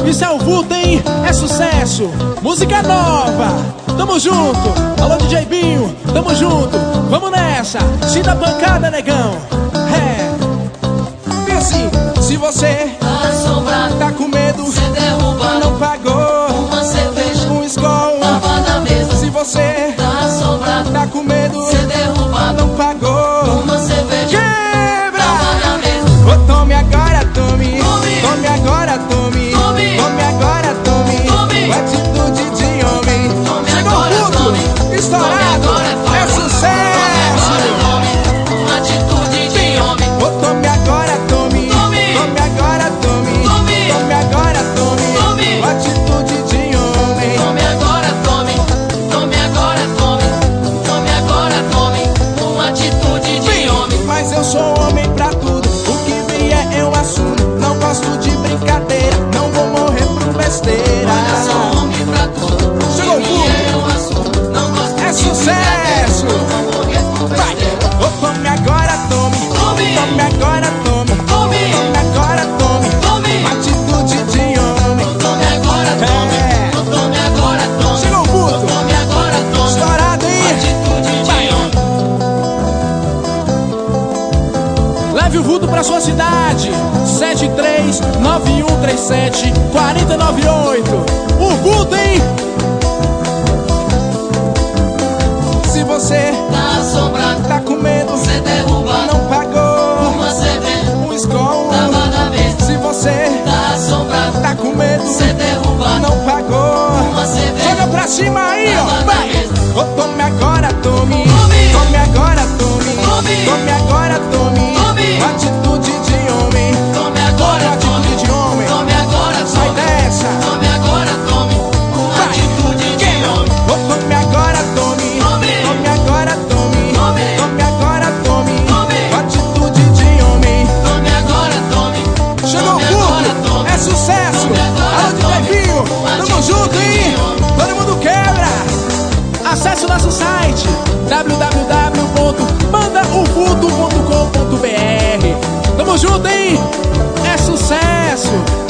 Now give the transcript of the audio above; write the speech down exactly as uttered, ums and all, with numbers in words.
Isso é o vulto, hein? É sucesso, música nova. Tamo junto, alô D J Binho, tamo junto. Vamos nessa, se dá pancada, negão. É, e assim, se você tá assombrado, tá com medo, cê derruba, não pagou uma cerveja, um skol, tava na mesa. se você tá assombrado, tá com medo, cê derruba, não pagou uma cerveja, quebra. tava na mesa. Oh, tome agora, tome, Tome. tome agora, tome, Tome. tome agora, tome, Tome. com atitude de homem. Tome Chegou agora, o tome. puto, estourado, Tome agora, tome. é sucesso. Uma atitude de homem. Oh, tome agora, tome, Tome. tome agora, tome, Tome. tome agora, tome, Tome. com atitude de homem. Tome agora, tome. Tome agora, tome. Tome agora, tome. Uma atitude de homem. Mas eu sou homem pra tudo, o que vier eu assumo. Não gosto de brincadeira, não vou morrer por besteira. Olha, sou homem pra tudo. Chegou o Que puto. vier eu assumo. Não gosto É de sucesso. brincadeira, não vou morrer por Vai! besteira. Oh, tome agora, tome, Tome. tome agora, tome, Tome. tome agora, tome, Tome. atitude de homem. Tome agora, tome. É. Tome agora, tome. Chegou o puto, Tome agora, tome. estourado aí. Atitude de homem. Leve o vulto pra sua cidade. Sete três nove um três sete quatro nove oito. O vulto, hein? Se você Tá assombrado, tá com medo, cê derruba, não pagou uma cerveja, um skol. tava na mesa. Se você Tá assombrado, tá com medo, cê derruba, não pagou. uma cerveja, Joga pra cima aí, ó, tava na vai! mesa. Oh, tome agora, tome, Tome. tome agora, tome, Tome. tome agora, tome, Tome. atitude de homem, Tome agora, atitude tome. de homem, Tome agora, sai tome. dessa, Tome agora, tome. Uma vai, atitude de quebra. homem. Oh, tome agora, tome, Tome. tome agora, tome, Tome. tome agora, tome, Tome. atitude de homem. Tome agora, tome. Chegou o Tome agora, puto, tome. é sucesso, Tome agora, alô de tome. Pepinho, Uma tamo atitude junto, de hein? homem. Todo mundo quebra. Acesse o nosso site w w w ponto manda o vulto ponto com ponto b r. Tamo junto, hein? É sucesso.